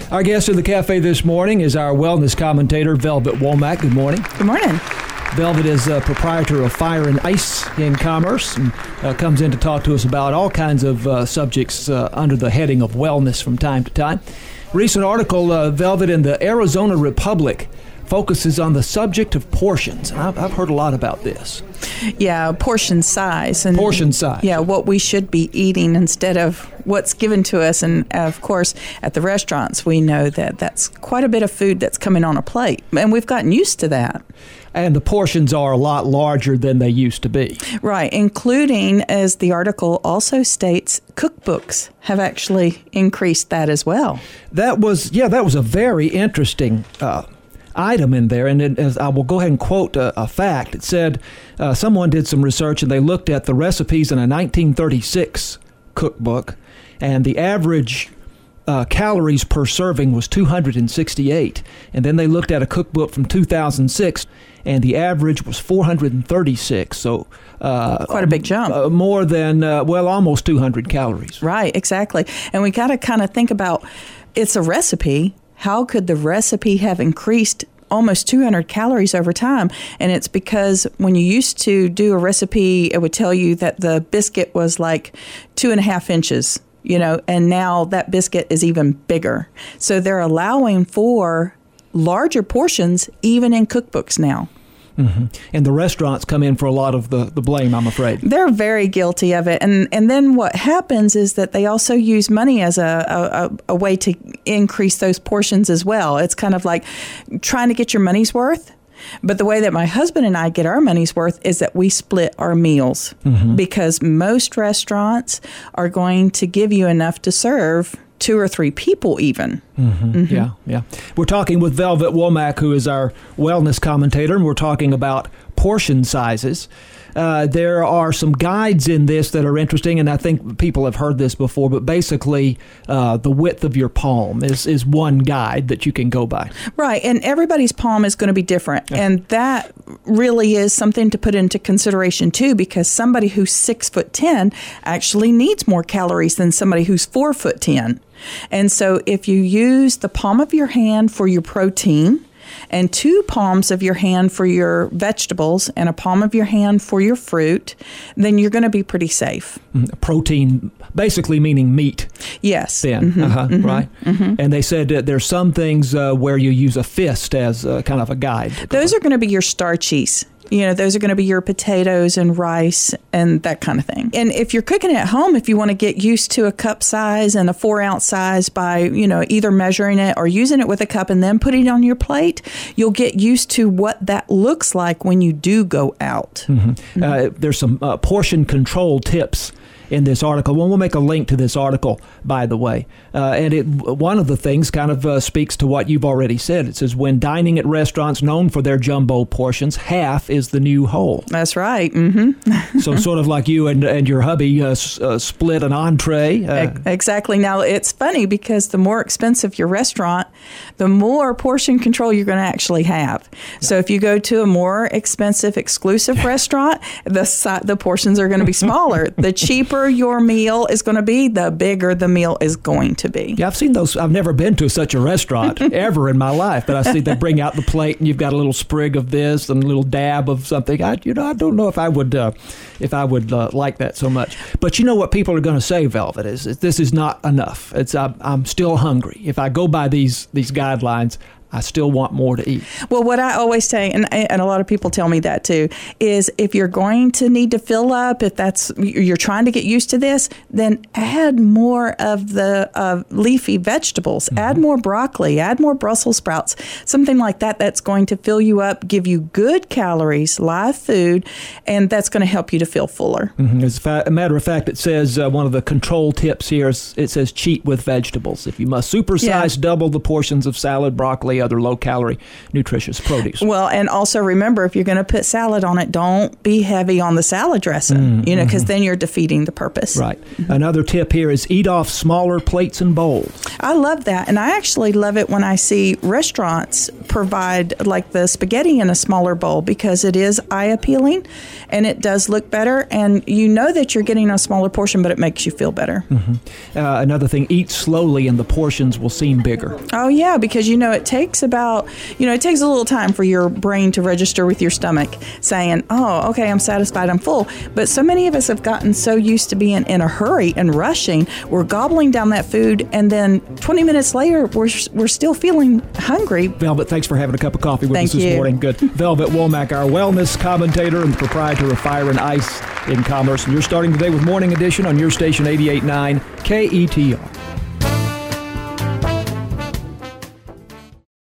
Our guest in the cafe this morning is our wellness commentator, Velvet Womack. Good morning. Good morning. Velvet is a proprietor of Fire and Ice in Commerce and comes in to talk to us about all kinds of subjects under the heading of wellness from time to time. Recent article, Velvet, in the Arizona Republic focuses on the subject of portions. And I've heard a lot about this. Yeah, portion size. And portion size. Yeah, what we should be eating instead of what's given to us. And, of course, at the restaurants, we know that that's quite a bit of food that's coming on a plate. And we've gotten used to that. And the portions are a lot larger than they used to be. Right, including, as the article also states, cookbooks have actually increased that as well. That was a very interesting item in there, and as I will go ahead and quote a fact. It said someone did some research and they looked at the recipes in a 1936 cookbook, and the average calories per serving was 268. And then they looked at a cookbook from 2006, and the average was 436. So quite a big jump. More than, almost 200 calories. Right, exactly. And we got to kind of think about, it's a recipe. How could the recipe have increased almost 200 calories over time? And it's because when you used to do a recipe, it would tell you that the biscuit was like 2.5 inches, and now that biscuit is even bigger. So they're allowing for larger portions even in cookbooks now. Mm-hmm. And the restaurants come in for a lot of the blame, I'm afraid. They're very guilty of it. And then what happens is that they also use money as a way to increase those portions as well. It's kind of like trying to get your money's worth. But the way that my husband and I get our money's worth is that we split our meals, because most restaurants are going to give you enough to serve 2 or 3 people even. Yeah. We're talking with Velvet Womack, who is our wellness commentator, and we're talking about portion sizes. There are some guides in this that are interesting, and I think people have heard this before, but basically the width of your palm is one guide that you can go by. Right, and everybody's palm is going to be different, and that really is something to put into consideration too, because somebody who's 6'10" actually needs more calories than somebody who's 4'10". And so if you use the palm of your hand for your protein, and 2 palms of your hand for your vegetables, and a palm of your hand for your fruit, then you're going to be pretty safe. Protein basically meaning meat. Yes. Then, right? And they said that there's some things where you use a fist as kind of a guide. Those are going to be your starchies. Those are going to be your potatoes and rice and that kind of thing. And if you're cooking at home, if you want to get used to a cup size and a 4-ounce size by, either measuring it or using it with a cup and then putting it on your plate, you'll get used to what that looks like when you do go out. There's some portion control tips in this article. Well, we'll make a link to this article, by the way. And one of the things kind of speaks to what you've already said. It says, when dining at restaurants known for their jumbo portions, half is the new whole. That's right. So sort of like you and your hubby split an entree. Exactly. Now, it's funny because the more expensive your restaurant, the more portion control you're going to actually have. So if you go to a more expensive, exclusive restaurant, the portions are going to be smaller. The cheaper your meal is going to be, the bigger the meal is going to be. Yeah, I've seen those. I've never been to such a restaurant ever in my life, but I see they bring out the plate and you've got a little sprig of this and a little dab of something. I don't know if I would like that so much. But you know what people are going to say, Velvet, is this is not enough. I'm still hungry. If I go by these guidelines, I still want more to eat. Well, what I always say, and a lot of people tell me that too, is if you're going to need to fill up, if you're trying to get used to this, then add more of the leafy vegetables. Add more broccoli. Add more Brussels sprouts. Something like that that's going to fill you up, give you good calories, live food, and that's going to help you to feel fuller. As a matter of fact, it says one of the control tips here is it says cheat with vegetables. If you must supersize, double the portions of salad, broccoli, the other low-calorie, nutritious produce. Well, and also remember, if you're going to put salad on it, don't be heavy on the salad dressing, because then you're defeating the purpose. Right. Another tip here is eat off smaller plates and bowls. I love that. And I actually love it when I see restaurants provide like the spaghetti in a smaller bowl, because it is eye appealing and it does look better. And you know that you're getting a smaller portion, but it makes you feel better. Another thing, eat slowly and the portions will seem bigger. Oh, yeah, because, it takes about, it takes a little time for your brain to register with your stomach saying, oh, okay, I'm satisfied, I'm full. But so many of us have gotten so used to being in a hurry and rushing, we're gobbling down that food, and then 20 minutes later, we're still feeling hungry. Velvet, thanks for having a cup of coffee with us this Thank you. morning. Good. Velvet Womack, our wellness commentator and the proprietor of Fire and Ice in Commerce. And you're starting today with Morning Edition on your station 88.9 KETR.